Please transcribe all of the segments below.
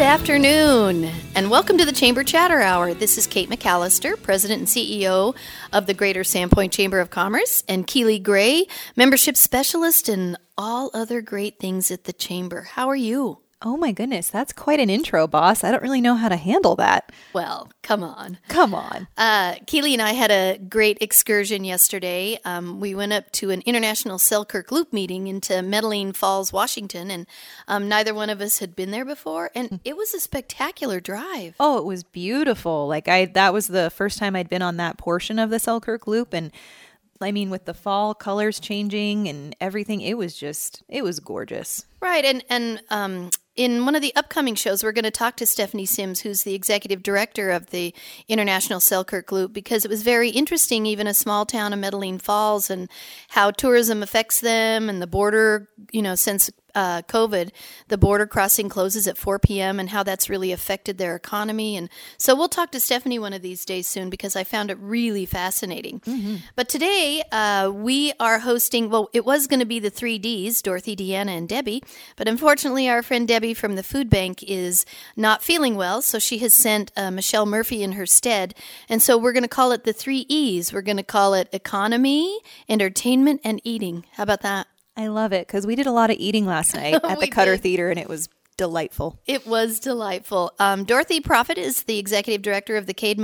afternoon, and welcome to the Chamber Chatter Hour. This is Kate McAllister, President and CEO of the Greater Sandpoint Chamber of Commerce, and Keely Gray, Membership Specialist and all other great things at the Chamber. How are you? Oh my goodness, that's quite an intro, boss. I don't really know how to handle that. Well, come on. Come on. Keely and I had a great excursion yesterday. We went up to an International Selkirk Loop meeting into Medellin Falls, Washington, and neither one of us had been there before, and it was a spectacular drive. Oh, it was beautiful. That was the first time I'd been on that portion of the Selkirk Loop, and I mean, with the fall colors changing and everything, it was gorgeous. Right, and in one of the upcoming shows, we're going to talk to Stephanie Sims, who's the executive director of the International Selkirk Loop, because it was very interesting, even a small town of Medellin Falls, and how tourism affects them, and the border, since COVID, the border crossing closes at 4 p.m. and how that's really affected their economy. And so we'll talk to Stephanie one of these days soon, because I found it really fascinating. Mm-hmm. But today we are hosting, it was going to be the 3 Ds, Dorothy, Deanna, and Debbie. But unfortunately, our friend Debbie from the food bank is not feeling well, so she has sent Michelle Murphy in her stead. And so we're going to call it the 3 Es. We're going to call it economy, entertainment, and eating. How about that? I love it, because we did a lot of eating last night at the Cutter Theater, and it was delightful. It was delightful. Dorothy Prophet is the executive director of the Cade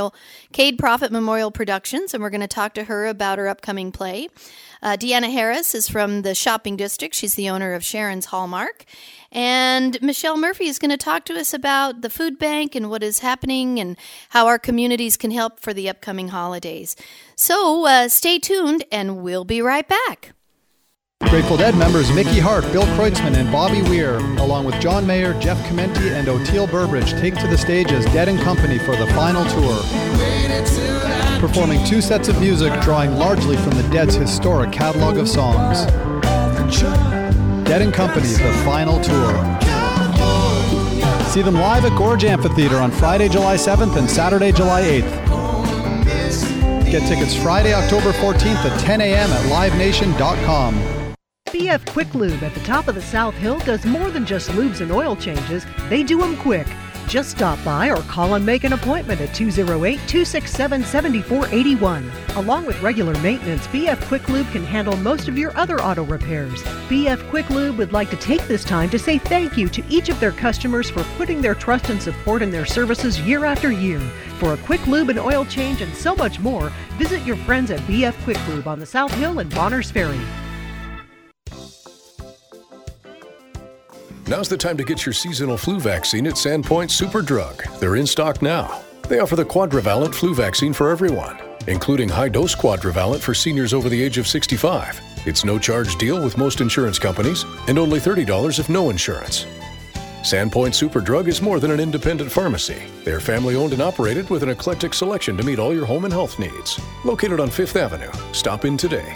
Prophet Memorial Productions, and we're going to talk to her about her upcoming play. Deanna Harris is from the Shopping District. She's the owner of Sharon's Hallmark. And Michelle Murphy is going to talk to us about the food bank and what is happening and how our communities can help for the upcoming holidays. So stay tuned, and we'll be right back. Grateful Dead members Mickey Hart, Bill Kreutzmann, and Bobby Weir, along with John Mayer, Jeff Chimenti, and Oteil Burbridge, take to the stage as Dead & Company for the final tour. Performing 2 sets of music drawing largely from the Dead's historic catalog of songs. Dead & Company, the final tour. See them live at Gorge Amphitheater on Friday, July 7th and Saturday, July 8th. Get tickets Friday, October 14th at 10 a.m. at livenation.com. BF Quick Lube at the top of the South Hill does more than just lubes and oil changes. They do them quick. Just stop by or call and make an appointment at 208-267-7481. Along with regular maintenance, BF Quick Lube can handle most of your other auto repairs. BF Quick Lube would like to take this time to say thank you to each of their customers for putting their trust and support in their services year after year. For a quick lube and oil change and so much more, visit your friends at BF Quick Lube on the South Hill and Bonners Ferry. Now's the time to get your seasonal flu vaccine at Sandpoint Superdrug. They're in stock now. They offer the quadrivalent flu vaccine for everyone, including high-dose quadrivalent for seniors over the age of 65. It's no-charge deal with most insurance companies and only $30 if no insurance. Sandpoint Superdrug is more than an independent pharmacy. They're family-owned and operated with an eclectic selection to meet all your home and health needs. Located on 5th Avenue. Stop in today.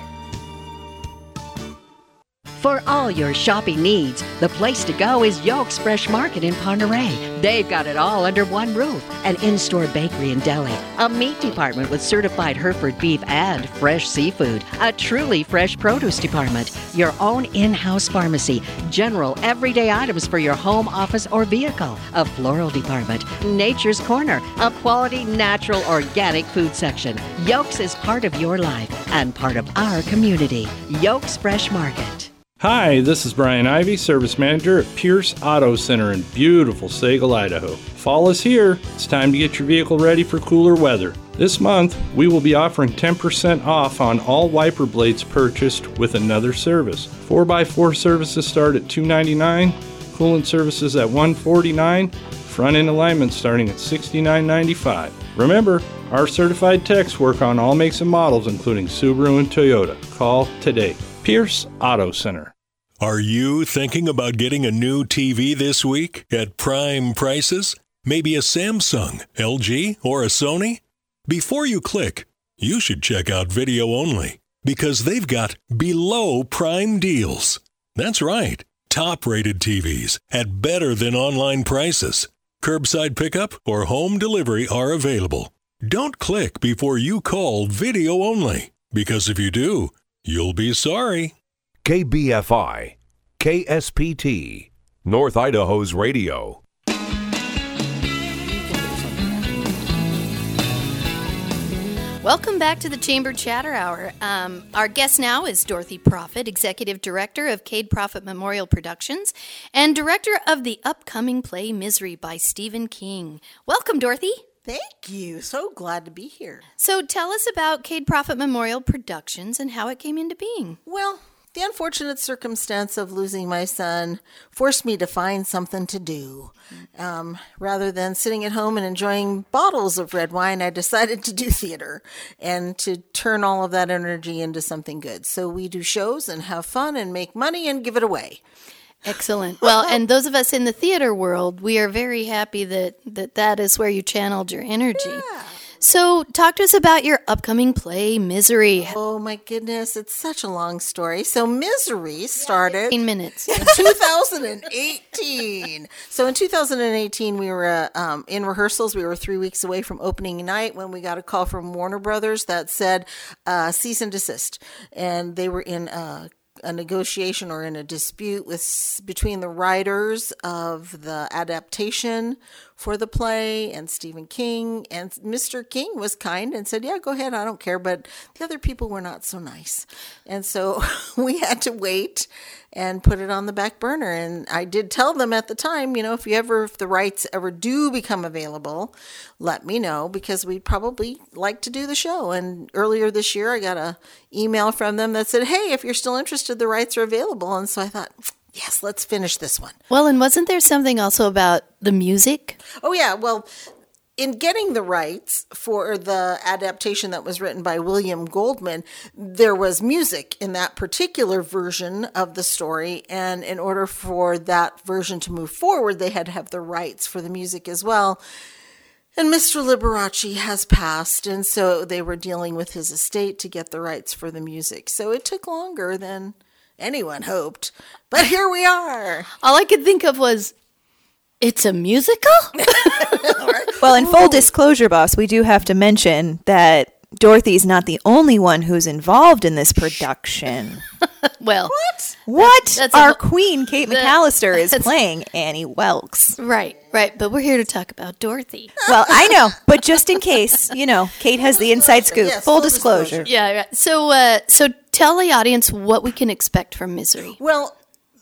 For all your shopping needs, the place to go is Yolk's Fresh Market in Ponderay. They've got it all under one roof. An in-store bakery and deli, a meat department with certified Hereford beef and fresh seafood, a truly fresh produce department, your own in-house pharmacy, general everyday items for your home, office, or vehicle, a floral department, Nature's Corner, a quality, natural, organic food section. Yolk's is part of your life and part of our community. Yolk's Fresh Market. Hi, this is Brian Ivy, Service Manager at Pierce Auto Center in beautiful Sagal, Idaho. Fall is here. It's time to get your vehicle ready for cooler weather. This month, we will be offering 10% off on all wiper blades purchased with another service. 4x4 services start at $299, coolant services at $149, front-end alignment starting at $69.95. Remember, our certified techs work on all makes and models, including Subaru and Toyota. Call today. Pierce Auto Center. Are you thinking about getting a new TV this week at prime prices? Maybe a Samsung, LG, or a Sony? Before you click, you should check out Video Only, because they've got below prime deals. That's right, top-rated TVs at better than online prices. Curbside pickup or home delivery are available. Don't click before you call Video Only, because if you do, you'll be sorry. KBFI, KSPT, North Idaho's radio. Welcome back to the Chamber Chatter Hour. Our guest now is Dorothy Profit, Executive Director of Cade Profit Memorial Productions and Director of the upcoming play Misery by Stephen King. Welcome, Dorothy. Thank you. So glad to be here. So tell us about Cade Profit Memorial Productions and how it came into being. Well, the unfortunate circumstance of losing my son forced me to find something to do. Rather than sitting at home and enjoying bottles of red wine, I decided to do theater and to turn all of that energy into something good. So we do shows and have fun and make money and give it away. Excellent. Well, and those of us in the theater world, we are very happy that is where you channeled your energy. Yeah. So talk to us about your upcoming play, Misery. Oh my goodness, it's such a long story. So Misery started 15 minutes. in 2018. So in 2018, we were in rehearsals. We were 3 weeks away from opening night when we got a call from Warner Brothers that said cease and desist. And they were in a negotiation or in a dispute between the writers of the adaptation for the play and Stephen King. And Mr. King was kind and said, yeah, go ahead, I don't care. But the other people were not so nice. And so we had to wait and put it on the back burner. And I did tell them at the time, if the rights ever do become available, let me know, because we'd probably like to do the show. And earlier this year, I got an email from them that said, hey, if you're still interested, the rights are available. And so I thought, yes, let's finish this one. Well, and wasn't there something also about the music? Oh, yeah. Well, in getting the rights for the adaptation that was written by William Goldman, there was music in that particular version of the story. And in order for that version to move forward, they had to have the rights for the music as well. And Mr. Liberace has passed, and so they were dealing with his estate to get the rights for the music. So it took longer than anyone hoped. But here we are. All I could think of was, it's a musical? Well, in full disclosure, boss, we do have to mention that Dorothy's not the only one who's involved in this production. Well, What? That's Our queen, Kate McAllister, is that's- playing Annie Welks. right. But we're here to talk about Dorothy. Well, I know, but just in case, Kate has the inside scoop. Yes, full full disclosure. Yeah. Right. So tell the audience what we can expect from Misery. Well,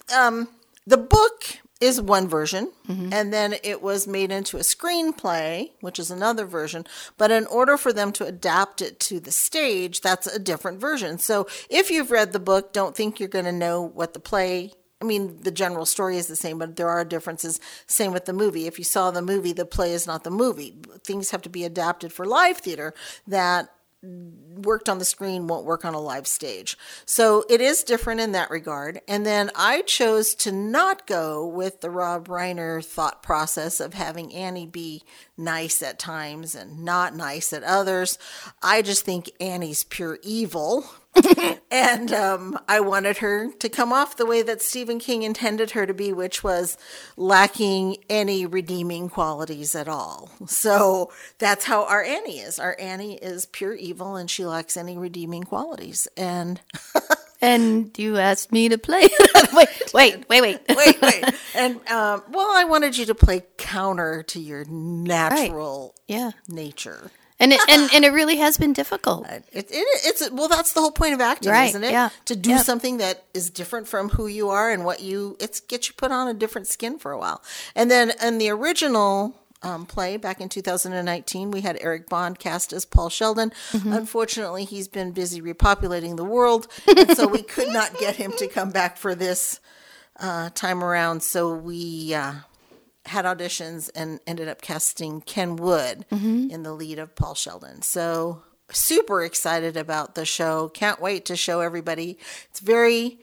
the book is one version, and then it was made into a screenplay, which is another version. But in order for them to adapt it to the stage, that's a different version. So if you've read the book, don't think you're going to know what the play, the general story is the same, but there are differences. Same with the movie. If you saw the movie, the play is not the movie. Things have to be adapted for live theater that worked on the screen won't work on a live stage. So it is different in that regard. And then I chose to not go with the Rob Reiner thought process of having Annie be nice at times and not nice at others. I just think Annie's pure evil. And I wanted her to come off the way that Stephen King intended her to be, which was lacking any redeeming qualities at all. So that's how our Annie is. Our Annie is pure evil, and she lacks any redeeming qualities. And And you asked me to play. wait. wait. And I wanted you to play counter to your natural nature. And it really has been difficult. That's the whole point of acting, Right, isn't it? yeah. To do something that is different from who you are and get you put on a different skin for a while. And then in the original play back in 2019, we had Eric Bond cast as Paul Sheldon. Unfortunately, he's been busy repopulating the world, and so we could not get him to come back for this time around. So we had auditions and ended up casting Ken Wood in the lead of Paul Sheldon. So super excited about the show. Can't wait to show everybody. It's very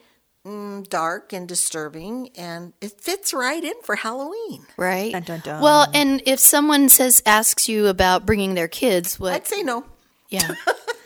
dark and disturbing, and it fits right in for Halloween. Right. Dun, dun, dun. Well, and if someone asks you about bringing their kids, what? I'd say no. Yeah.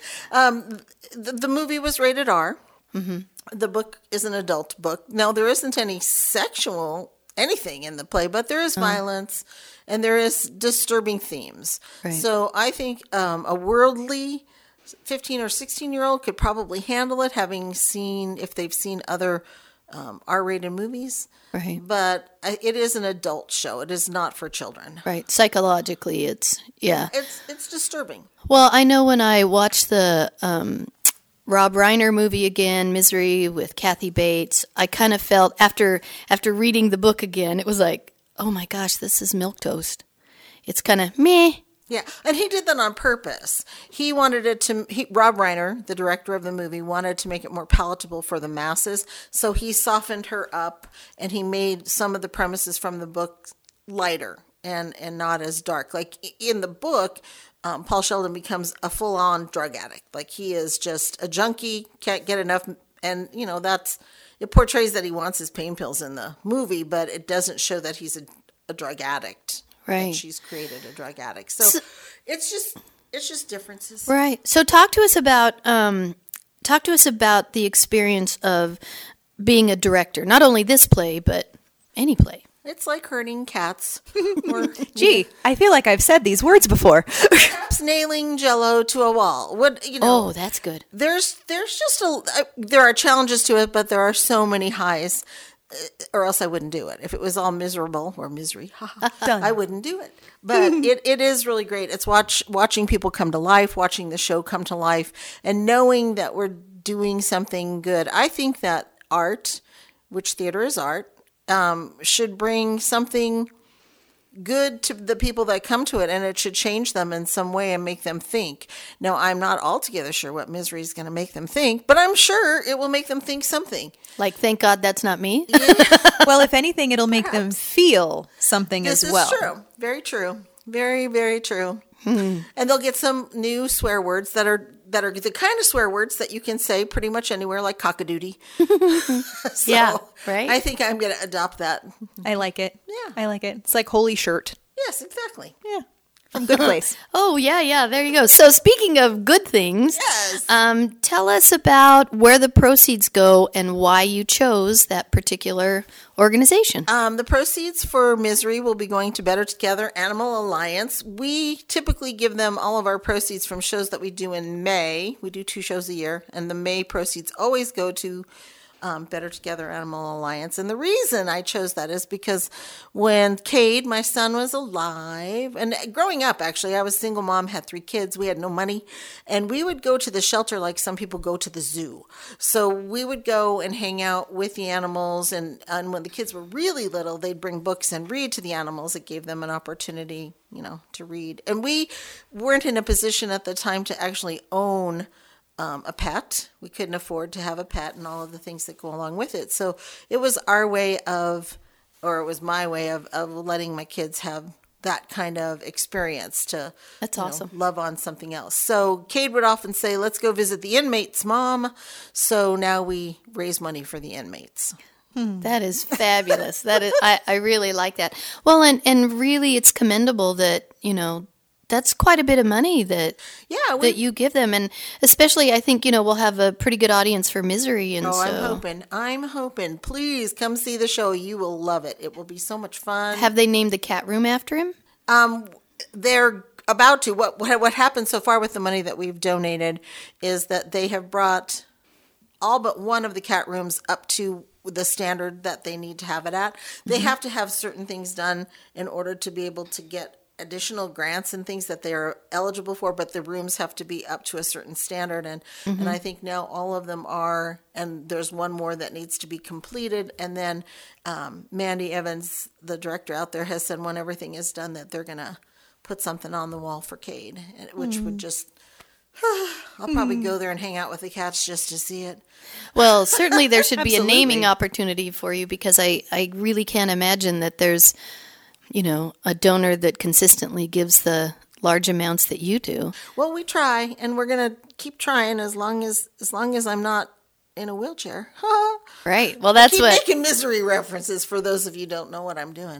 The movie was rated R. The book is an adult book. Now, there isn't any sexual anything in the play, but there is violence and there is disturbing themes. Right. So I think a worldly 15 or 16-year-old could probably handle it, if they've seen other R-rated movies. Right. But it is an adult show. It is not for children. Right. Psychologically, it's It's disturbing. Well, I know when I watched the Rob Reiner movie again, Misery with Kathy Bates, I kind of felt after reading the book again, it was like, oh my gosh, this is milquetoast. It's kind of meh. Yeah, and he did that on purpose. He wanted it to. Rob Reiner, the director of the movie, wanted to make it more palatable for the masses. So he softened her up, and he made some of the premises from the book lighter and not as dark. Like in the book, Paul Sheldon becomes a full-on drug addict. Like he is just a junkie, can't get enough, and it portrays that he wants his pain pills in the movie, but it doesn't show that he's a drug addict. Right. That she's created a drug addict. So it's just differences. Right. So talk to us about the experience of being a director. Not only this play, but any play. It's like herding cats. Or Gee, I feel like I've said these words before. perhaps nailing Jell-O to a wall. Oh, that's good. There's just there are challenges to it, but there are so many highs. Or else I wouldn't do it. If it was all miserable or misery, I wouldn't do it. But it is really great. It's watching people come to life, watching the show come to life, and knowing that we're doing something good. I think that art, which theater is art, should bring something good to the people that come to it, and it should change them in some way and make them think. Now, I'm not altogether sure what Misery is going to make them think, but I'm sure it will make them think something. Like, thank God that's not me. Well, if anything, it'll make them feel something This as well. is true. Very true. Very, very true. And they'll get some new swear words that are the kind of swear words that you can say pretty much anywhere, like cockadoodie. So Yeah, right? I think I'm going to adopt that. I like it. Yeah. I like it. It's like holy shirt. Yes, exactly. Yeah. From Good Place. Oh, yeah, there you go. So speaking of good things, Yes. Tell us about where the proceeds go and why you chose that particular organization. The proceeds for Misery will be going to Better Together Animal Alliance. We typically give them all of our proceeds from shows that we do in May. We do 2 shows a year, and the May proceeds always go to Better Together Animal Alliance. And the reason I chose that is because when Cade, my son, was alive, and growing up, actually, I was a single mom, had 3 kids, we had no money, and we would go to the shelter like some people go to the zoo. So we would go and hang out with the animals, and when the kids were really little, they'd bring books and read to the animals. It gave them an opportunity, to read. And we weren't in a position at the time to actually own a pet. We couldn't afford to have a pet and all of the things that go along with it. So it was our way of, or it was my way of letting my kids have that kind of experience to That's awesome. Love on something else. So Cade would often say, let's go visit the inmates, Mom. So now we raise money for the inmates. That is fabulous. That is, I really like that. Well, and really it's commendable that, that's quite a bit of money that you give them. And especially, I think, we'll have a pretty good audience for Misery. And I'm hoping. Please come see the show. You will love it. It will be so much fun. Have they named the cat room after him? They're about to. What happened so far with the money that we've donated is that they have brought all but one of the cat rooms up to the standard that they need to have it at. They have to have certain things done in order to be able to get additional grants and things that they are eligible for, but the rooms have to be up to a certain standard. And I think now all of them are, and there's one more that needs to be completed. And then Mandy Evans, the director out there, has said when everything is done that they're going to put something on the wall for Cade, which would just... I'll probably go there and hang out with the cats just to see it. Well, certainly there should be a naming opportunity for you, because I really can't imagine that there's, a donor that consistently gives the large amounts that you do. Well, we try, and we're going to keep trying as long as I'm not in a wheelchair. Right. Well, that's what... making Misery references for those of you who don't know what I'm doing.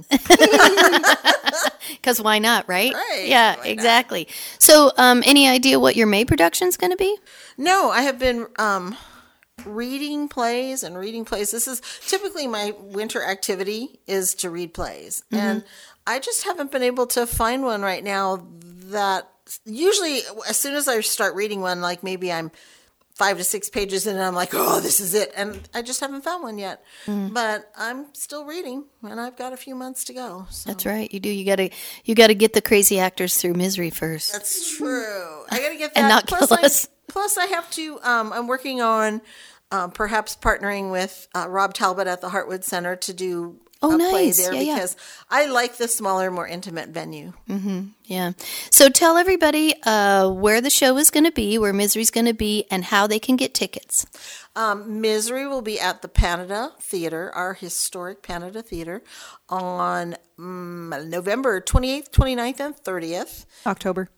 Because why not, right? Right. Yeah, exactly. So, any idea what your May production's going to be? No, I have been reading plays. This is typically my winter activity, is to read plays. And I just haven't been able to find one right now that... Usually, as soon as I start reading one, like maybe I'm 5 to 6 pages in, and I'm like, oh, this is it. And I just haven't found one yet. But I'm still reading, and I've got a few months to go. So. That's right. You do. You gotta get the crazy actors through Misery first. That's true. I got to get that. And not kill us. Plus, I have to, I'm working on perhaps partnering with Rob Talbot at the Heartwood Center to do a play there because I like the smaller, more intimate venue. Yeah. So tell everybody where the show is going to be, where Misery's going to be, and how they can get tickets. Misery will be at the Panada Theater, our historic Panada Theater, on November 28th, 29th, and 30th. October.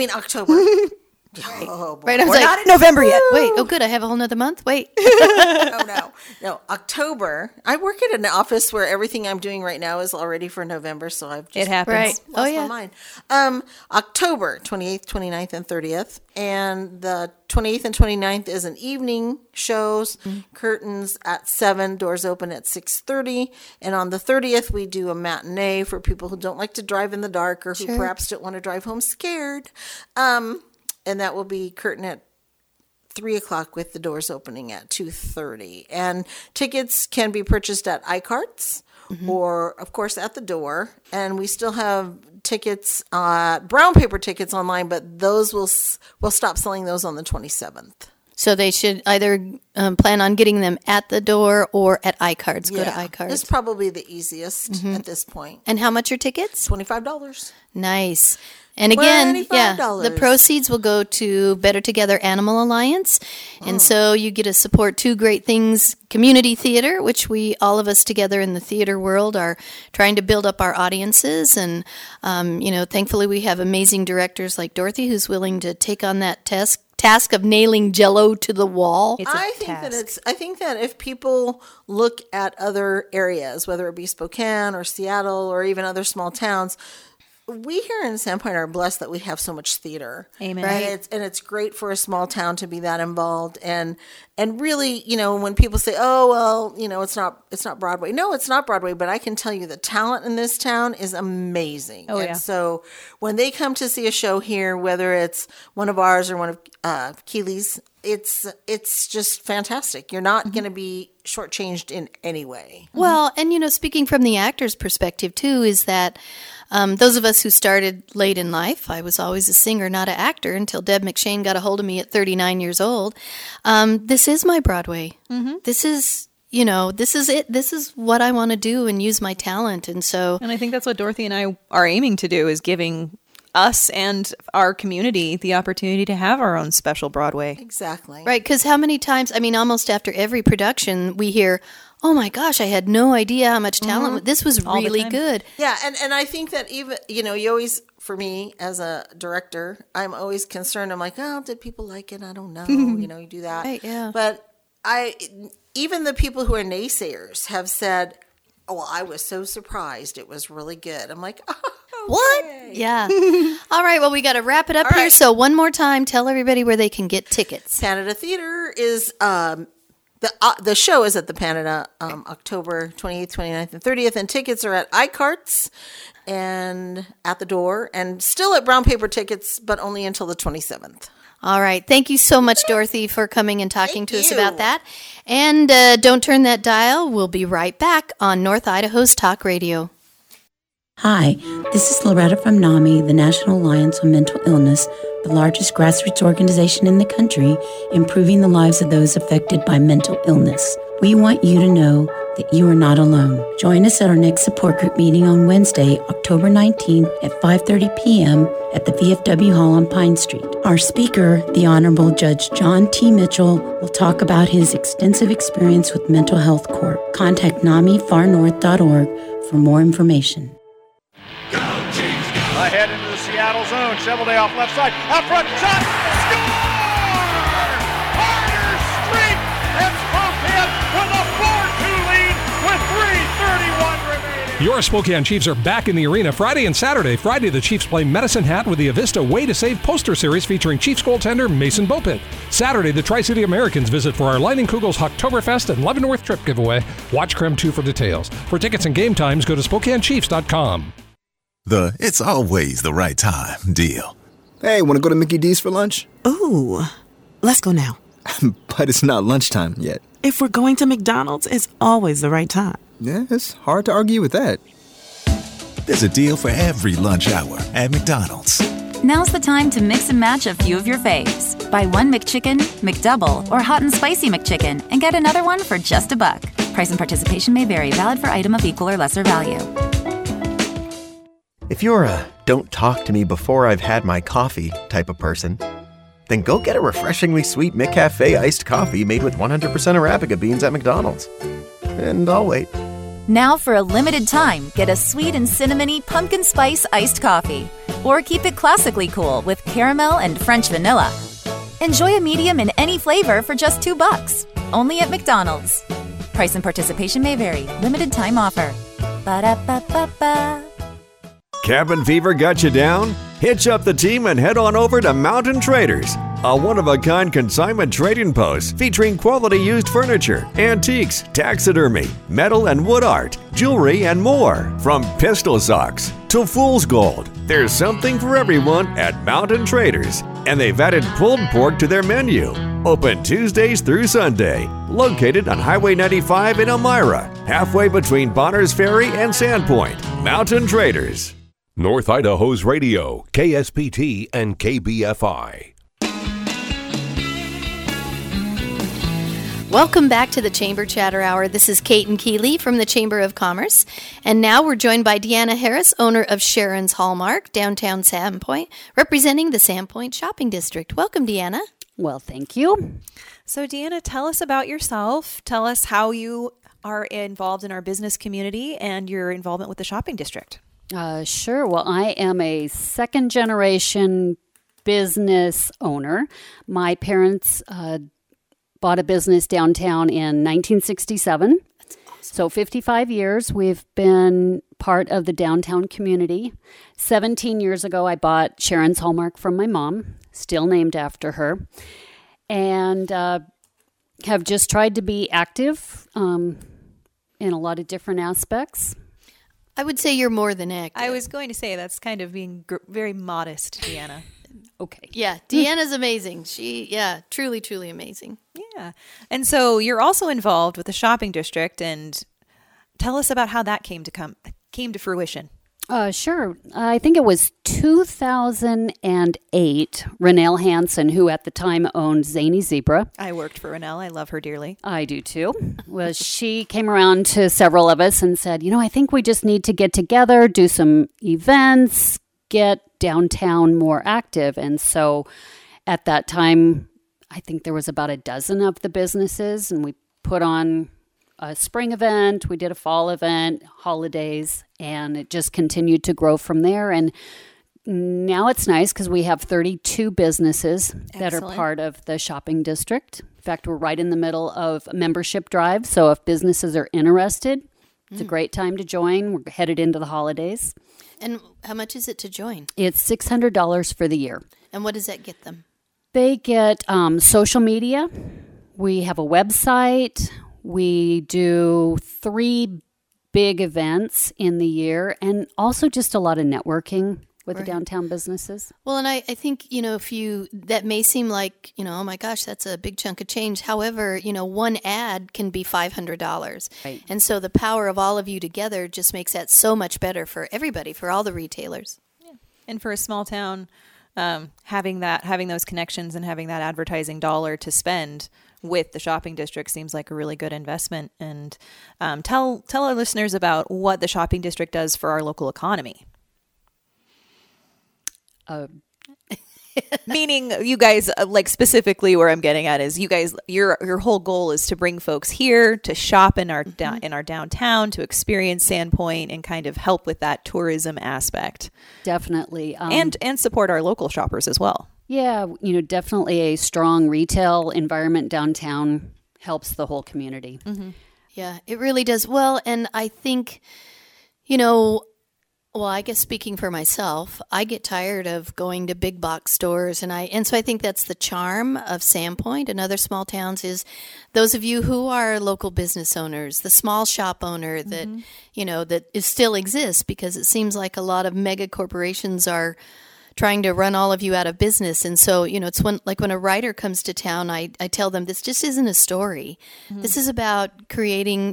Oh, boy. Right, I was We're not in November yet. Wait, oh good, I have a whole nother month? Wait. No, October. I work at an office where everything I'm doing right now is already for November, so I've just It happens. Right. lost my mind. October 28th, 29th, and 30th. And the 28th and 29th is an evening shows, curtains at 7, doors open at 6:30. And on the 30th, we do a matinee for people who don't like to drive in the dark or who perhaps don't want to drive home scared. And that will be curtain at 3 o'clock with the doors opening at 2:30. And tickets can be purchased at iCarts or, of course, at the door. And we still have tickets, brown paper tickets online, but those we'll stop selling those on the 27th. So they should either plan on getting them at the door or at iCards. Go to iCards. It's probably the easiest at this point. And how much are tickets? $25. Nice. And again, $25. the proceeds will go to Better Together Animal Alliance. And so you get to support Two Great Things Community Theater, which all of us together in the theater world are trying to build up our audiences. And, thankfully we have amazing directors like Dorothy who's willing to take on that task of nailing Jell-O to the wall. I think that if people look at other areas, whether it be Spokane or Seattle or even other small towns, we here in Sandpoint are blessed that we have so much theater. Amen. Right? And it's great for a small town to be that involved. And really, when people say, oh, well, it's not Broadway. No, it's not Broadway, but I can tell you the talent in this town is amazing. Oh, and so when they come to see a show here, whether it's one of ours or one of Keeley's, it's just fantastic. You're not going to be shortchanged in any way. Well, and speaking from the actor's perspective too, is that those of us who started late in life, I was always a singer, not an actor, until Deb McShane got a hold of me at 39 years old. This is my Broadway. This is, this is it. This is what I want to do and use my talent. And I think that's what Dorothy and I are aiming to do, is giving us and our community the opportunity to have our own special Broadway. Exactly. Right, because how many times, almost after every production, we hear, oh my gosh, I had no idea how much talent. This was really good. Yeah, and I think that even, you always, for me as a director, I'm always concerned. I'm like, oh, did people like it? I don't know. You do that. Right, yeah. But even the people who are naysayers have said, oh, well, I was so surprised. It was really good. I'm like, oh. What? Yeah. All right. Well, we got to wrap it up here. Right. So one more time, tell everybody where they can get tickets. Panada Theater is the show is at the Panada October 28th, 29th, and 30th, and tickets are at iCarts and at the door, and still at brown paper tickets, but only until the 27th. All right. Thank you so much, Dorothy, for coming and talking to us about that. And don't turn that dial. We'll be right back on North Idaho's Talk Radio. Hi, this is Loretta from NAMI, the National Alliance on Mental Illness, the largest grassroots organization in the country, improving the lives of those affected by mental illness. We want you to know that you are not alone. Join us at our next support group meeting on Wednesday, October 19th at 5:30 p.m. at the VFW Hall on Pine Street. Our speaker, the Honorable Judge John T. Mitchell, will talk about his extensive experience with Mental Health Court. Contact NAMIFarNorth.org for more information. Ahead into the Seattle zone. Shovelday off left side. Out front. Shot. Score! Carter Street and Spokane with a 4-2 lead with 3:31 remaining. Your Spokane Chiefs are back in the arena Friday and Saturday. Friday, the Chiefs play Medicine Hat with the Avista Way to Save poster series featuring Chiefs goaltender Mason Bopit. Saturday, the Tri-City Americans visit for our Lightning Kugels Oktoberfest and Leavenworth trip giveaway. Watch Creme 2 for details. For tickets and game times, go to SpokaneChiefs.com. It's always the right time deal. Hey, want to go to Mickey D's for lunch? Ooh, let's go now. But it's not lunchtime yet. If we're going to McDonald's, it's always the right time. Yeah, it's hard to argue with that. There's a deal for every lunch hour at McDonald's. Now's the time to mix and match a few of your faves. Buy one McChicken, McDouble, or Hot and Spicy McChicken and get another one for just $1. Price and participation may vary. Valid for item of equal or lesser value. If you're a don't talk to me before I've had my coffee type of person, then go get a refreshingly sweet McCafe iced coffee made with 100% Arabica beans at McDonald's. And I'll wait. Now for a limited time, get a sweet and cinnamony pumpkin spice iced coffee. Or keep it classically cool with caramel and French vanilla. Enjoy a medium in any flavor for just $2. Only at McDonald's. Price and participation may vary. Limited time offer. Ba-da-ba-ba-ba. Cabin fever got you down? Hitch up the team and head on over to Mountain Traders, a one-of-a-kind consignment trading post featuring quality used furniture, antiques, taxidermy, metal and wood art, jewelry, and more. From pistol socks to fool's gold, there's something for everyone at Mountain Traders, and they've added pulled pork to their menu. Open Tuesdays through Sunday, located on Highway 95 in Elmira, halfway between Bonners Ferry and Sandpoint. Mountain Traders. North Idaho's radio, KSPT and KBFI. Welcome back to the Chamber Chatter Hour. This is Kate and Keeley from the Chamber of Commerce. And now we're joined by Deanna Harris, owner of Sharon's Hallmark, downtown Sandpoint, representing the Sandpoint Shopping District. Welcome, Deanna. Well, thank you. So, Deanna, tell us about yourself. Tell us how you are involved in our business community and your involvement with the shopping district. Sure. Well, I am a second-generation business owner. My parents bought a business downtown in 1967. That's awesome. So 55 years we've been part of the downtown community. 17 years ago, I bought Sharon's Hallmark from my mom, still named after her, and have just tried to be active in a lot of different aspects. I would say you're more than active. I was going to say that's kind of being very modest, Deanna. Okay. Yeah, Deanna's amazing. Truly, truly amazing. Yeah. And so you're also involved with the shopping district, and tell us about how that came to fruition. Sure. I think it was 2008. Renelle Hansen, who at the time owned Zany Zebra. I worked for Renelle. I love her dearly. I do too. Well, she came around to several of us and said, I think we just need to get together, do some events, get downtown more active. And so at that time, I think there was about a dozen of the businesses, and we put on a spring event, we did a fall event, holidays, and it just continued to grow from there. And now it's nice because we have 32 businesses that are part of the shopping district. In fact, we're right in the middle of a membership drive. So if businesses are interested, it's a great time to join. We're headed into the holidays. And how much is it to join? It's $600 for the year. And what does that get them? They get social media. We have a website. We do 3 big events in the year, and also just a lot of networking with the downtown businesses. Well, and I think, that may seem like, oh my gosh, that's a big chunk of change. However, one ad can be $500. Right. And so the power of all of you together just makes that so much better for everybody, for all the retailers. Yeah. And for a small town, having those connections and having that advertising dollar to spend with the shopping district seems like a really good investment. And tell our listeners about what the shopping district does for our local economy. Meaning, you guys, like specifically where I'm getting at is you guys, your whole goal is to bring folks here to shop in our in our downtown, to experience Sandpoint, and kind of help with that tourism aspect. Definitely, and support our local shoppers as well. Yeah, definitely a strong retail environment downtown helps the whole community. Mm-hmm. Yeah, it really does. Well, and I think, I guess speaking for myself, I get tired of going to big box stores, and so I think that's the charm of Sandpoint and other small towns is those of you who are local business owners, the small shop owner that, that still exists, because it seems like a lot of mega corporations are trying to run all of you out of business. And so, it's when a writer comes to town, I tell them this just isn't a story. Mm-hmm. This is about creating,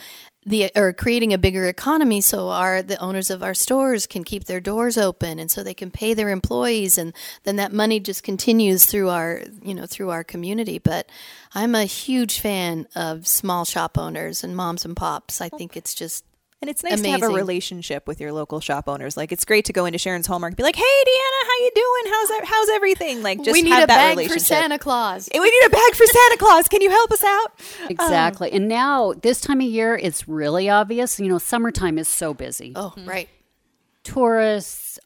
creating a bigger economy so the owners of our stores can keep their doors open, and so they can pay their employees, and then that money just continues through our community. But I'm a huge fan of small shop owners and moms and pops. I think it's just And it's nice amazing to have a relationship with your local shop owners. Like, it's great to go into Sharon's Hallmark and be like, "Hey, Deanna, how you doing? How's everything?" Like, just we need have a that bag relationship. for Santa Claus. We need a bag for Santa Claus. Can you help us out? Exactly. And now, this time of year, it's really obvious. Summertime is so busy. Oh, right. Tourists,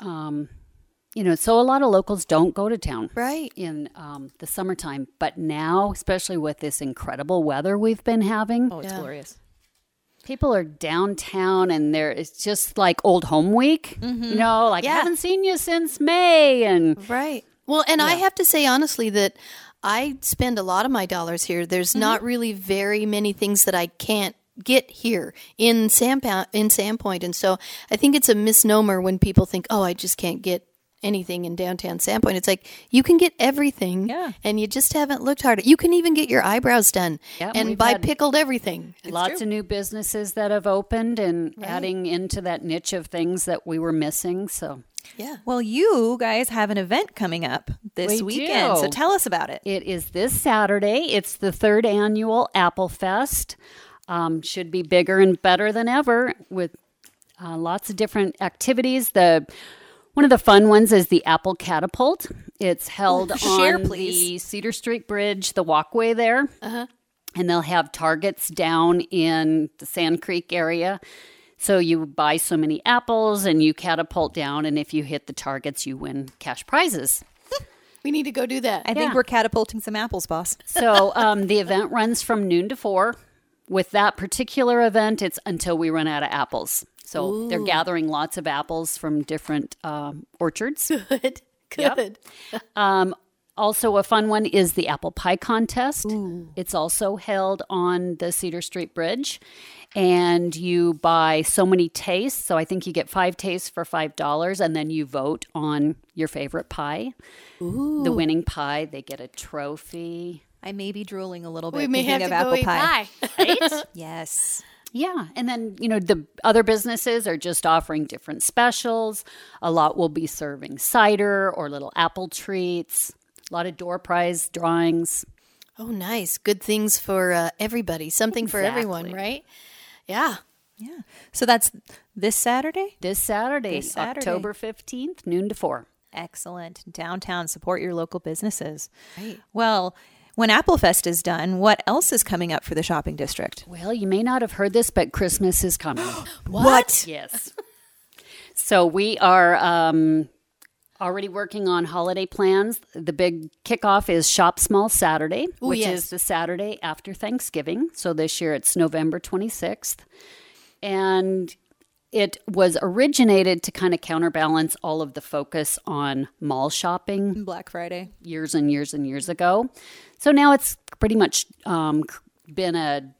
so a lot of locals don't go to town in the summertime. But now, especially with this incredible weather we've been having. Oh, it's glorious. People are downtown, and it's just like old home week. Mm-hmm. Haven't seen you since May. And right. Well, and I have to say honestly that I spend a lot of my dollars here. There's not really very many things that I can't get here in Sandpoint. And so I think it's a misnomer when people think, oh, I just can't get anything in downtown Sandpoint. It's like, you can get everything, and you just haven't looked hard. You can even get your eyebrows done and buy pickled everything. Lots of new businesses that have opened and adding into that niche of things that we were missing. So yeah. Well, you guys have an event coming up this weekend, so tell us about it. It is this Saturday. It's the 3rd annual Apple Fest. Should be bigger and better than ever with lots of different activities. One of the fun ones is the Apple Catapult. It's held on the Cedar Street Bridge, the walkway there. Uh-huh. And they'll have targets down in the Sand Creek area. So you buy so many apples and you catapult down, and if you hit the targets, you win cash prizes. We need to go do that. I think we're catapulting some apples, boss. So the event runs from noon to 4. With that particular event, it's until we run out of apples. So they're gathering lots of apples from different orchards. Good. Yep. Also, a fun one is the apple pie contest. Ooh. It's also held on the Cedar Street Bridge. And you buy so many tastes. So I think you get 5 tastes for $5. And then you vote on your favorite pie. Ooh. The winning pie, they get a trophy. I may be drooling a little bit. We may have to apple go eat pie. Right? Yes. Yeah. And then, the other businesses are just offering different specials. A lot will be serving cider or little apple treats. A lot of door prize drawings. Oh, nice. Good things for everybody. Something for everyone, right? Yeah. Yeah. So that's this Saturday? This Saturday, October 15th, noon to 4. Excellent. Downtown, support your local businesses. Right. Well, when Applefest is done, what else is coming up for the shopping district? Well, you may not have heard this, but Christmas is coming. What? Yes. So we are already working on holiday plans. The big kickoff is Shop Small Saturday, which is the Saturday after Thanksgiving. So this year it's November 26th. And it was originated to kind of counterbalance all of the focus on mall shopping. Black Friday. Years and years and years ago. So now it's pretty much been a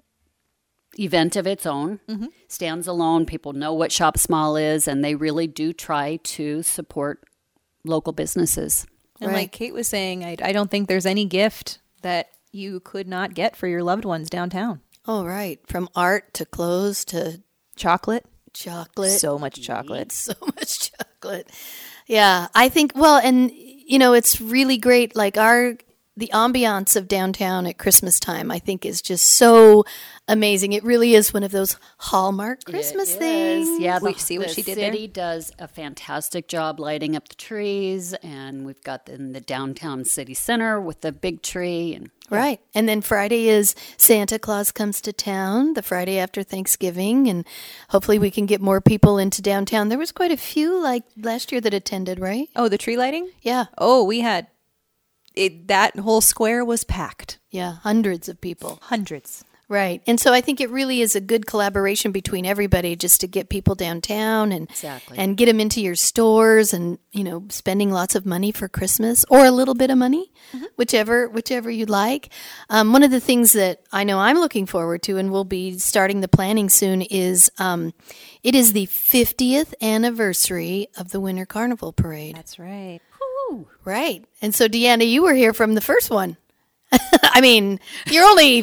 event of its own. Mm-hmm. Stands alone. People know what Shop Small is, and they really do try to support local businesses. And like Kate was saying, I don't think there's any gift that you could not get for your loved ones downtown. Oh, right. From art to clothes to chocolate. So much chocolate. So much chocolate. Yeah. I think, and it's really great. Like the ambiance of downtown at Christmas time, I think, is just so amazing. It really is one of those Hallmark Christmas things. Yeah, we see what she did there. The city does a fantastic job lighting up the trees, and we've got in the downtown city center with the big tree. And right. And then Friday is Santa Claus Comes to Town, the Friday after Thanksgiving, and hopefully we can get more people into downtown. There was quite a few like last year that attended, right? Oh, the tree lighting? Yeah. Oh, we had that whole square was packed. Yeah, hundreds of people. Hundreds. Right. And so I think it really is a good collaboration between everybody just to get people downtown and and get them into your stores and, spending lots of money for Christmas or a little bit of money, whichever you'd like. One of the things that I know I'm looking forward to, and we'll be starting the planning soon, is it is the 50th anniversary of the Winter Carnival Parade. That's right. Woo. Right. And so, Deanna, you were here from the first one. I mean, you're only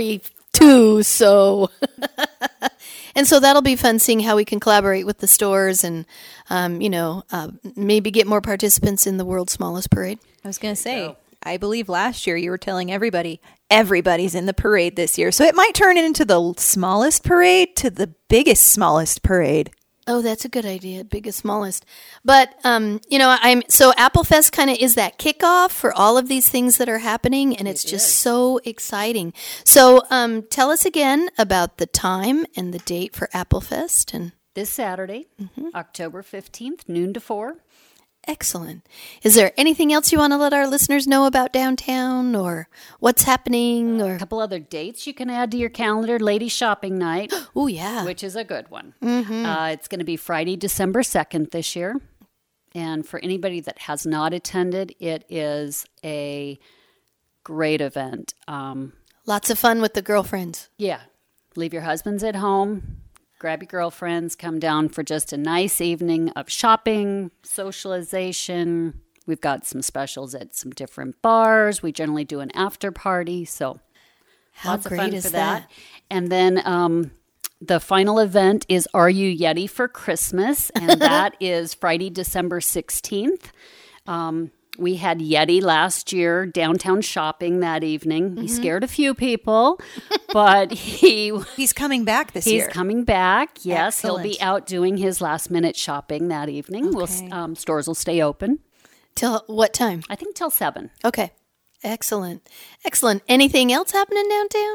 42, so... And so that'll be fun seeing how we can collaborate with the stores and, maybe get more participants in the world's smallest parade. I was going to say, I believe last year you were telling everybody's in the parade this year. So it might turn into the smallest parade to the biggest, smallest parade. Oh, that's a good idea. Biggest, smallest. But, so Applefest kind of is that kickoff for all of these things that are happening, and it's just so exciting. So tell us again about the time and the date for Applefest. And this Saturday, October 15th, noon to 4. Excellent. Is there anything else you want to let our listeners know about downtown or what's happening? Or a couple other dates you can add to your calendar. Ladies Shopping Night. Oh, yeah. Which is a good one. It's going to be Friday, December 2nd this year. And for anybody that has not attended, it is a great event. Lots of fun with the girlfriends. Yeah. Leave your husbands at home. Grab your girlfriends, come down for just a nice evening of shopping, socialization. We've got some specials at some different bars. We generally do an after party, so lots of fun for that. And then the final event is Are You Yeti for Christmas? And that is Friday, December 16th. We had Yeti last year downtown shopping that evening. He scared a few people, but he's coming back this year. He's coming back. Yes, Excellent. He'll be out doing his last minute shopping that evening. Okay. Stores will stay open. Till what time? I think till 7. Okay. Excellent. Anything else happening downtown?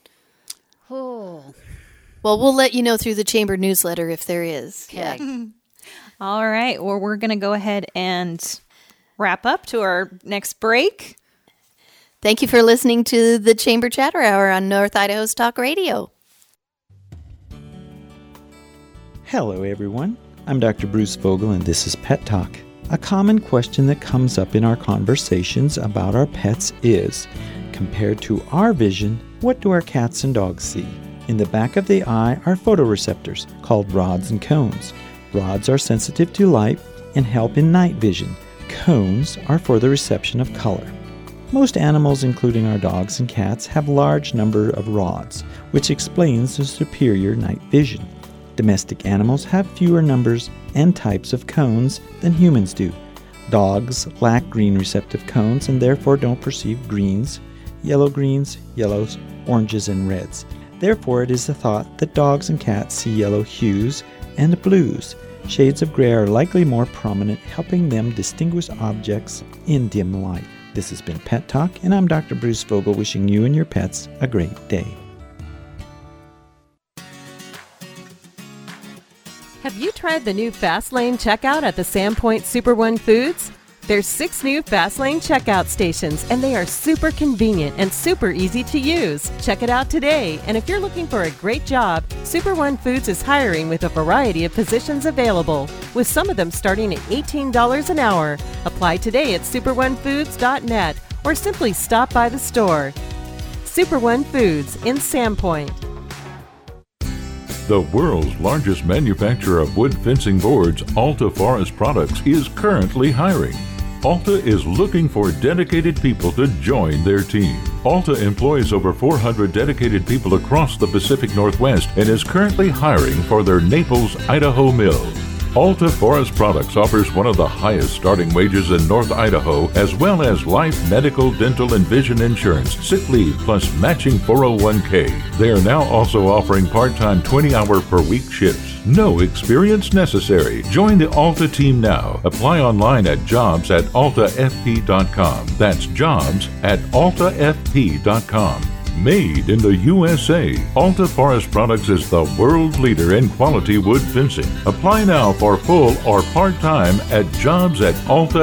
Oh. Well, we'll let you know through the Chamber newsletter if there is. Okay. Yeah. All right. Well, we're going to go ahead and wrap up to our next break. Thank you for listening to the Chamber Chatter Hour on North Idaho's Talk Radio. Hello, everyone. I'm Dr. Bruce Vogel, and this is Pet Talk. A common question that comes up in our conversations about our pets is, compared to our vision, what do our cats and dogs see? In the back of the eye are photoreceptors called rods and cones. Rods are sensitive to light and help in night vision. Cones are for the reception of color. Most animals, including our dogs and cats, have large number of rods, which explains the superior night vision. Domestic animals have fewer numbers and types of cones than humans do. Dogs lack green receptive cones and therefore don't perceive greens, yellow-greens, yellows, oranges, and reds. Therefore, it is the thought that dogs and cats see yellow hues and blues. Shades of gray are likely more prominent, helping them distinguish objects in dim light. This has been Pet Talk, and I'm Dr. Bruce Vogel, wishing you and your pets a great day. Have you tried the new Fast Lane checkout at the Sandpoint Super One Foods? There's 6 new Fast Lane checkout stations, and they are super convenient and super easy to use. Check it out today, and if you're looking for a great job, Super One Foods is hiring with a variety of positions available, with some of them starting at $18 an hour. Apply today at superonefoods.net or simply stop by the store. Super One Foods in Sandpoint. The world's largest manufacturer of wood fencing boards, Alta Forest Products, is currently hiring. Alta is looking for dedicated people to join their team. Alta employs over 400 dedicated people across the Pacific Northwest and is currently hiring for their Naples, Idaho mill. Alta Forest Products offers one of the highest starting wages in North Idaho, as well as life, medical, dental, and vision insurance, sick leave, plus matching 401k. They are now also offering part-time 20-hour per week shifts. No experience necessary. Join the Alta team now. Apply online at jobs@altafp.com. That's jobs@altafp.com. Made in the USA, Alta Forest Products is the world leader in quality wood fencing. Apply now for full or part-time at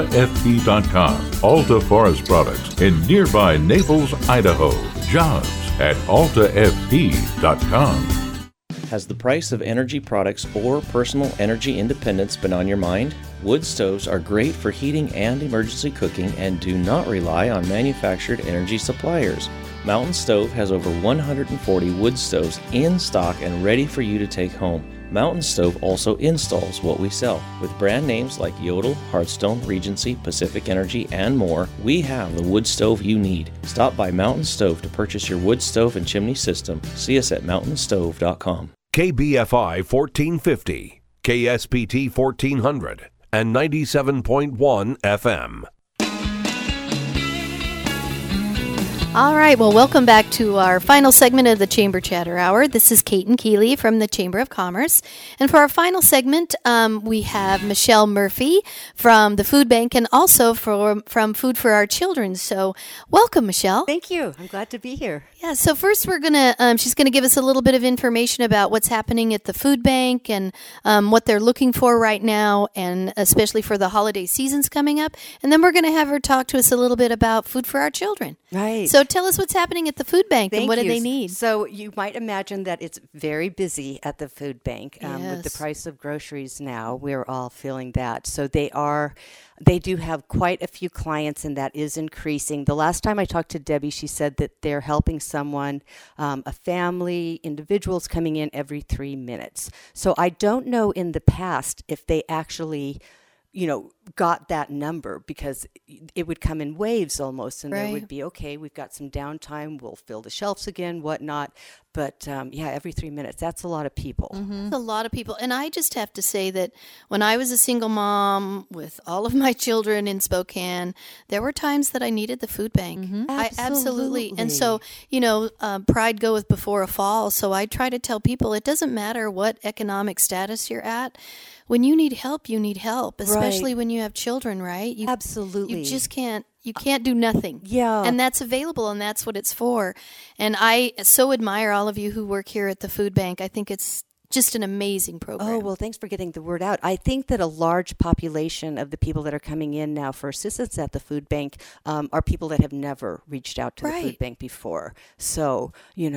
jobs@altafp.com. Alta Forest Products in nearby Naples, Idaho. Jobs at altafp.com. Has the price of energy products or personal energy independence been on your mind? Wood stoves are great for heating and emergency cooking and do not rely on manufactured energy suppliers. Mountain Stove has over 140 wood stoves in stock and ready for you to take home. Mountain Stove also installs what we sell. With brand names like Yodel, Hearthstone, Regency, Pacific Energy, and more, we have the wood stove you need. Stop by Mountain Stove to purchase your wood stove and chimney system. See us at mountainstove.com. KBFI 1450, KSPT 1400, and 97.1 FM. All right, well, welcome back to our final segment of the Chamber Chatter Hour. This is Kate and Keeley from the Chamber of Commerce. And for our final segment, we have Michelle Murphy from the Food Bank and also from Food for Our Children. So welcome, Michelle. Thank you. I'm glad to be here. Yeah, so first we're going to, she's going to give us a little bit of information about what's happening at the Food Bank and what they're looking for right now, and especially for the holiday seasons coming up. And then we're going to have her talk to us a little bit about Food for Our Children. Right. So tell us what's happening at the Food Bank and what do they need? So you might imagine that it's very busy at the Food Bank. Yes. With the price of groceries now, we're all feeling that. So they do have quite a few clients, and that is increasing. The last time I talked to Debbie, she said that they're helping someone, a family, individuals coming in every 3 minutes. So I don't know in the past if they actually got that number, because it would come in waves almost, and there would be, okay, we've got some downtime, we'll fill the shelves again, whatnot. But every 3 minutes, that's a lot of people. That's a lot of people. And I just have to say that when I was a single mom with all of my children in Spokane, there were times that I needed the food bank. I absolutely. And so, pride goeth before a fall. So I try to tell people it doesn't matter what economic status you're at. When you need help, especially when you have children, right? Absolutely. You just can't. You can't do nothing. Yeah. And that's available, and that's what it's for. And I so admire all of you who work here at the Food Bank. I think it's just an amazing program. Oh, well, thanks for getting the word out. I think that a large population of the people that are coming in now for assistance at the Food Bank are people that have never reached out to the Food Bank before. So,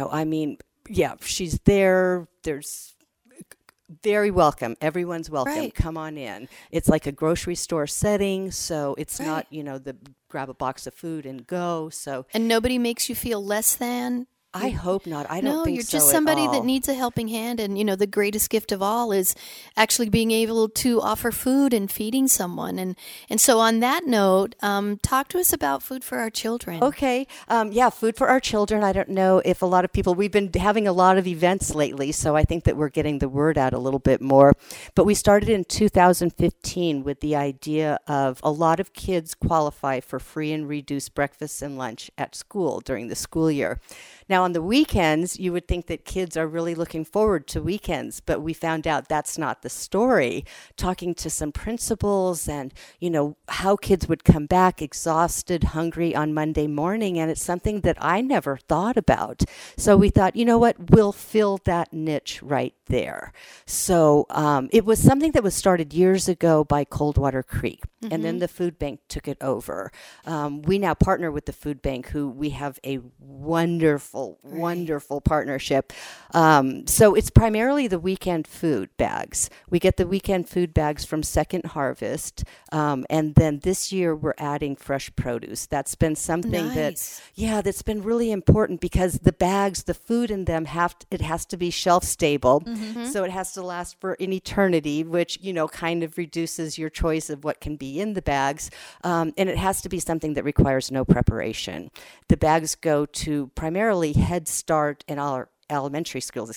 she's there. There's very welcome. Everyone's welcome. Right. Come on in. It's like a grocery store setting, so it's not, the grab a box of food and go. And nobody makes you feel less than. I hope not. I don't think so. No, you're just somebody that needs a helping hand. And, the greatest gift of all is actually being able to offer food and feeding someone. And so on that note, talk to us about Food for Our Children. Okay. Food for Our Children. I don't know if a lot of people, we've been having a lot of events lately, so I think that we're getting the word out a little bit more. But we started in 2015 with the idea of a lot of kids qualify for free and reduced breakfast and lunch at school during the school year. Now, on the weekends, you would think that kids are really looking forward to weekends, but we found out that's not the story. Talking to some principals and, how kids would come back exhausted, hungry on Monday morning, and it's something that I never thought about. So we thought, we'll fill that niche right there. So it was something that was started years ago by Coldwater Creek, and then the Food Bank took it over. We now partner with the Food Bank, who we have a wonderful partnership. So it's primarily the weekend food bags. We get the weekend food bags from Second Harvest, and then this year we're adding fresh produce. That's been something that's been really important, because the bags, the food in them, it has to be shelf stable. So it has to last for an eternity, which, kind of reduces your choice of what can be in the bags. And it has to be something that requires no preparation. The bags go to primarily Head Start and our elementary schools.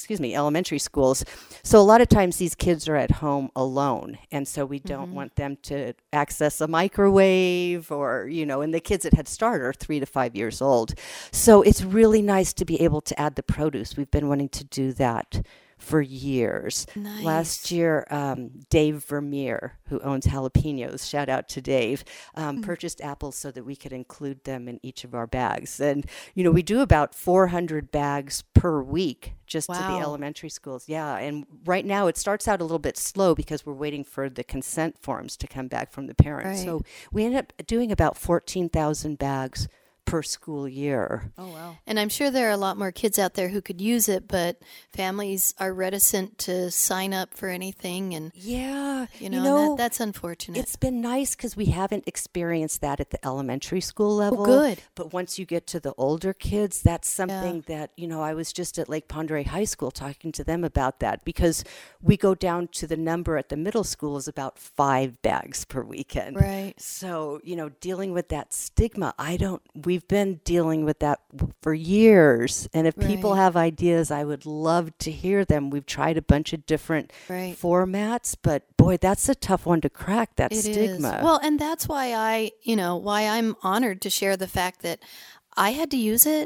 So a lot of times these kids are at home alone, and so we don't want them to access a microwave or, and the kids at Head Start are 3 to 5 years old. So it's really nice to be able to add the produce. We've been wanting to do that for years. Nice. Last year, Dave Vermeer, who owns Jalapenos, shout out to Dave, purchased apples so that we could include them in each of our bags. And, we do about 400 bags per week just to the elementary schools. Yeah, and right now it starts out a little bit slow because we're waiting for the consent forms to come back from the parents. Right. So we end up doing about 14,000 bags per school year. Oh, wow. And I'm sure there are a lot more kids out there who could use it, but families are reticent to sign up for anything. And yeah, that's unfortunate. It's been nice because we haven't experienced that at the elementary school level. Oh, good. But once you get to the older kids, that's something that, I was just at Lake Pondere High School talking to them about that, because we go down to the number at the middle school is about 5 bags per weekend. Right. So, dealing with that stigma, we've been dealing with that for years. And if people have ideas, I would love to hear them. We've tried a bunch of different formats, but boy, that's a tough one to crack, that stigma. Well, and that's why why I'm honored to share the fact that I had to use it.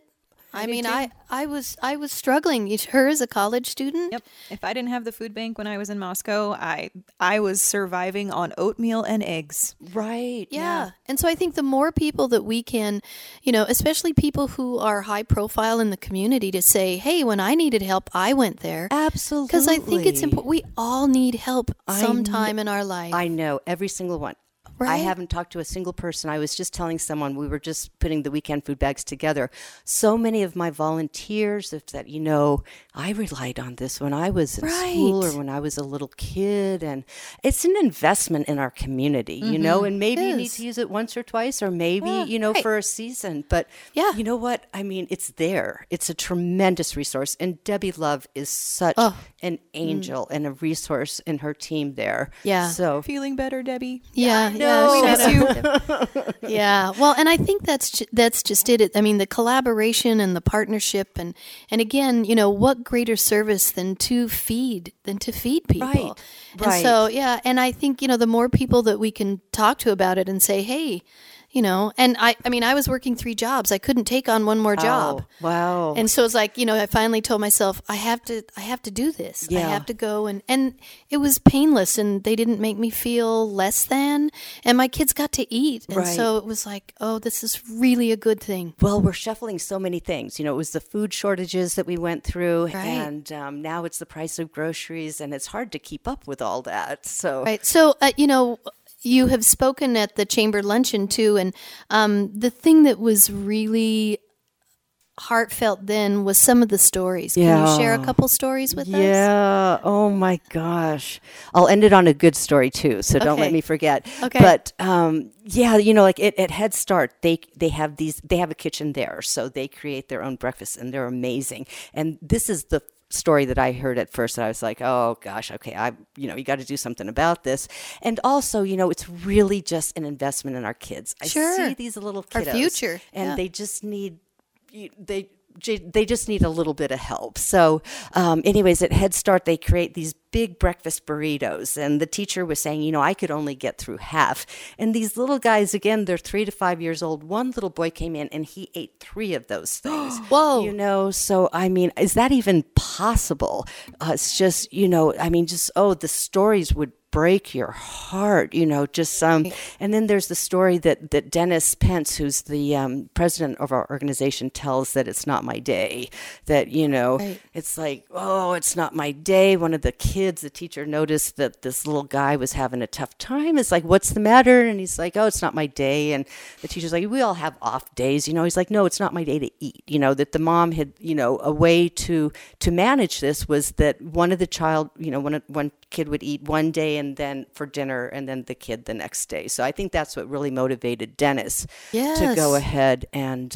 I was struggling. Her as a college student. Yep. If I didn't have the food bank when I was in Moscow, I was surviving on oatmeal and eggs. Right. Yeah. And so I think the more people that we can, especially people who are high profile in the community, to say, hey, when I needed help, I went there. Absolutely. Because I think it's important. We all need help sometime in our life. I know. Every single one. Right? I haven't talked to a single person. I was just telling someone, we were just putting the weekend food bags together. So many of my volunteers have said, I relied on this when I was in school or when I was a little kid. And it's an investment in our community, and maybe you need to use it once or twice, or maybe, for a season. But you know what? It's there. It's a tremendous resource. And Debbie Love is such an angel and a resource in her team there. Yeah. So feeling better, Debbie? Yeah. No. We miss you. Yeah. Well, and I think that's just it. I mean, the collaboration and the partnership, and again, what greater service than to feed people. Right. And so, and I think, the more people that we can talk to about it and say, hey, and I was working 3 jobs. I couldn't take on one more job. Oh, wow. And so it's like, I finally told myself, I have to do this. Yeah. I have to go. And it was painless, and they didn't make me feel less than. And my kids got to eat. And so it was like, oh, this is really a good thing. Well, we're shuffling so many things. It was the food shortages that we went through. Right. And now it's the price of groceries, and it's hard to keep up with all that. So, right. So, you have spoken at the Chamber Luncheon too, and the thing that was really heartfelt then was some of the stories. Can you share a couple stories with us? Yeah. Oh my gosh. I'll end it on a good story too, so don't let me forget. Okay. But like at Head Start, they have a kitchen there, so they create their own breakfast, and they're amazing. And this is the story that I heard at first, and I was like, oh gosh, okay, you got to do something about this. And also, it's really just an investment in our kids. I see these little kiddos, our future, and they just need they just need a little bit of help. So anyways, at Head Start, they create these big breakfast burritos. And the teacher was saying, I could only get through half. And these little guys, again, they're 3 to 5 years old. One little boy came in and he ate 3 of those things. Whoa. So, is that even possible? It's just, the stories would break your heart, and then there's the story that Dennis Pence, who's the president of our organization, tells that it's not my day, that, it's like, oh, it's not my day. One of the kids, the teacher noticed that this little guy was having a tough time. It's like, what's the matter? And he's like, oh, it's not my day. And the teacher's like, we all have off days, he's like, no, it's not my day to eat, that the mom had, a way to manage this was that one of the child, one kid would eat one day and then for dinner, and then the kid the next day. So I think that's what really motivated Dennis to go ahead and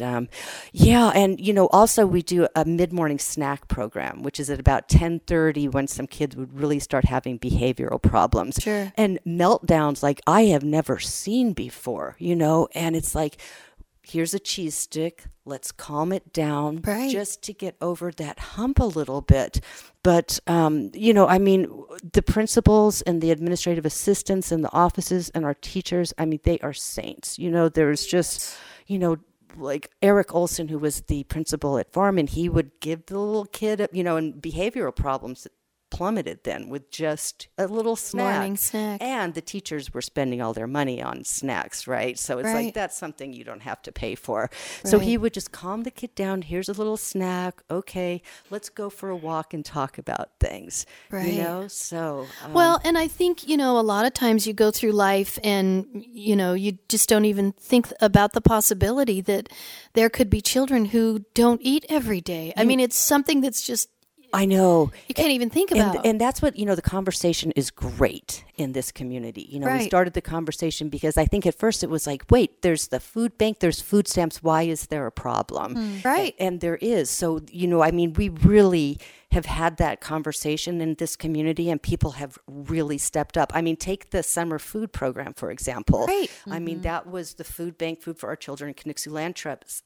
also we do a mid-morning snack program, which is at about 10:30 when some kids would really start having behavioral problems and meltdowns like I have never seen before, and it's like, here's a cheese stick. Let's calm it down just to get over that hump a little bit. But, the principals and the administrative assistants and the offices and our teachers, they are saints. There's just, like Eric Olson, who was the principal at Farman, he would give the little kid, and behavioral problems plummeted then with just a little snack. Morning snack. And the teachers were spending all their money on snacks, right? So it's Right. like, that's something you don't have to pay for. So Right. he would just calm the kid down. Here's a little snack. Okay, let's go for a walk and talk about things. Right. You know, so. Well, and I think, a lot of times you go through life and, you just don't even think about the possibility that there could be children who don't eat every day. I mean, it's something that's just, I know. you can't even think about. And that's what, the conversation is great in this community. We Right. started the conversation because I think at first it was like, wait, there's the food bank, there's food stamps. Why is there a problem? Right. And there is. So, we really have had that conversation in this community and people have really stepped up. I mean, take the summer food program, for example. Right. I mean, that was the food bank, Food for Our Children, Canuxu Land Trust,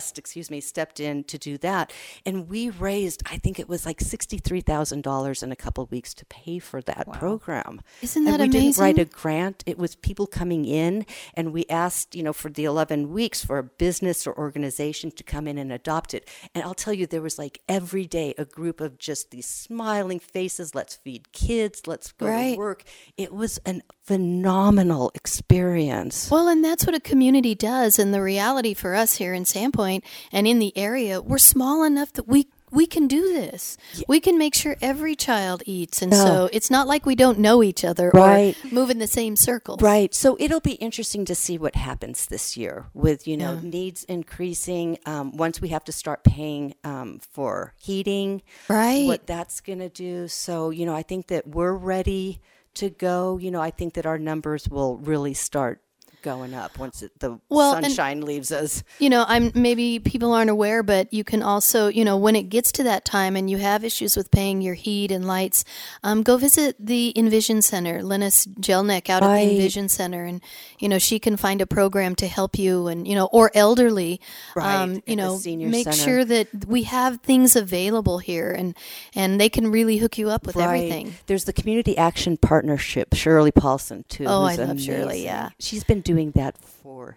stepped in to do that. And we raised, I think it was like $63,000 in a couple of weeks to pay for that program. Isn't that and we didn't write a amazing? grant. It was people coming in and we asked, for the 11 weeks for a business or organization to come in and adopt it. And I'll tell you, there was like every day a group of just these smiling faces. Let's feed kids. Let's go Right. to work. It was a phenomenal experience. Well, and that's what a community does. And the reality for us here in Sandpoint and in the area, we're small enough that we can do this. We can make sure every child eats. And so it's not like we don't know each other Right. or move in the same circles. Right. So it'll be interesting to see what happens this year with, needs increasing. Once we have to start paying for heating, Right. what that's going to do. So, I think that we're ready to go. I think that our numbers will really start going up once the sunshine leaves us. Maybe people aren't aware, but you can also, when it gets to that time and you have issues with paying your heat and lights, go visit the Envision Center, Linus Jelnick out at the Envision Center, and she can find a program to help you, and or elderly, Right, at the senior make center. sure that we have things available here, and they can really hook you up with everything. There's the Community Action Partnership, Shirley Paulson too. Oh, who's I love Shirley, amazing. yeah. She's been doing that for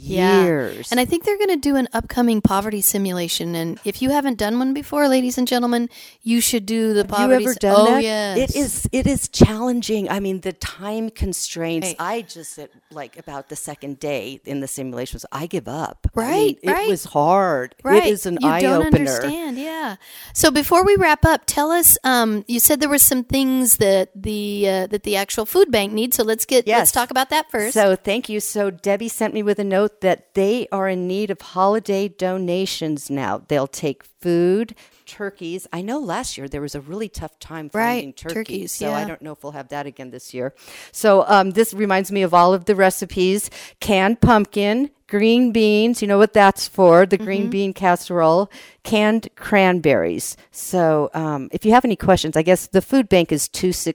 years. And I think they're going to do an upcoming poverty simulation. And if you haven't done one before, ladies and gentlemen, you should do the poverty. You ever done that? Yes. It is challenging. I mean, the time constraints. Right. I just at like about the second day in the simulation was I give up. Right, I mean, right. It was hard. Right. It is an you eye don't opener. understand, yeah. So before we wrap up, tell us. You said there were some things that the actual food bank needs. So let's talk about that first. So thank you. So Debbie sent me with a note that they are in need of holiday donations now. They'll take food, turkeys. I know last year there was a really tough time finding turkeys, so I don't know if we'll have that again this year. So this reminds me of all of the recipes: canned pumpkin, green beans. You know what that's for? The green bean casserole, canned cranberries. So if you have any questions, I guess the food bank is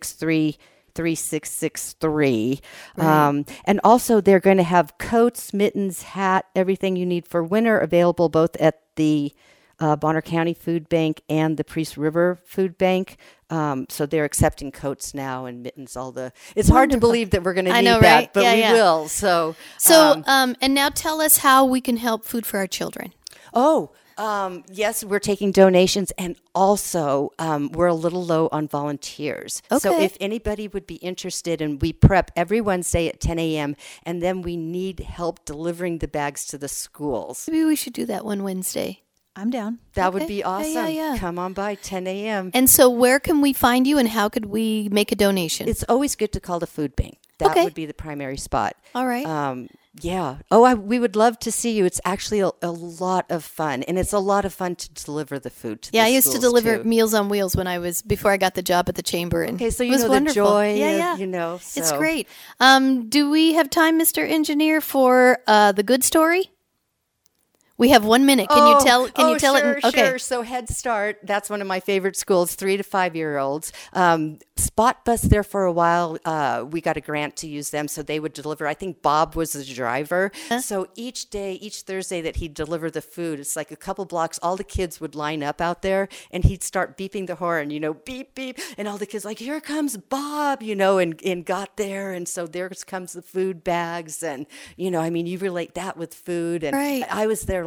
263-3663. And also they're going to have coats, mittens, hat, everything you need for winter available both at the Bonner County Food Bank and the Priest River Food Bank. So they're accepting coats now and mittens, it's hard to believe that we're going to need that, but we will. So, and now tell us how we can help Food for Our Children. Yes, we're taking donations, and also we're a little low on volunteers. So if anybody would be interested, and we prep every Wednesday at 10 a.m., and then we need help delivering the bags to the schools. Maybe we should do that one Wednesday. I'm down. That would be awesome. Yeah. Come on by 10 a.m. And so where can we find you, and how could we make a donation? It's always good to call the food bank. That would be the primary spot. All right. Yeah. We would love to see you. It's actually a lot of fun, and it's a lot of fun to deliver the food to the I used to schools, deliver too. Meals on Wheels before I got the job at the chamber. And Okay, so it you was know the wonderful. joy Yeah. of, It's so. great. Do we have time, Mr. Engineer, for the good story? We have 1 minute. Can you tell? Can you tell sure, it? Okay. Sure. So Head Start, that's one of my favorite schools, 3 to 5 year olds. Spot Bus there for a while. We got a grant to use them, so they would deliver. I think Bob was the driver. So each day, each Thursday that he'd deliver the food, it's like a couple blocks. All the kids would line up out there, and he'd start beeping the horn. Beep beep, and all the kids like, here comes Bob, and got there, and so there comes the food bags, and you relate that with food. And I was there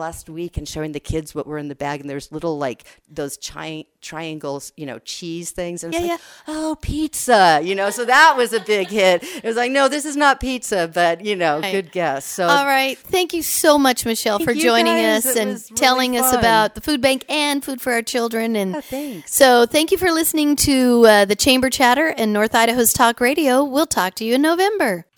last week and showing the kids what were in the bag, and there's little like those triangles, cheese things, and it's like, oh, pizza, so that was a big hit. It was like, no, this is not pizza, but good guess. So all right, thank you so much, Michelle, for joining us and telling us about the food bank and Food for Our Children. And thanks. So thank you for listening to the Chamber Chatter and North Idaho's Talk Radio. We'll talk to you in November.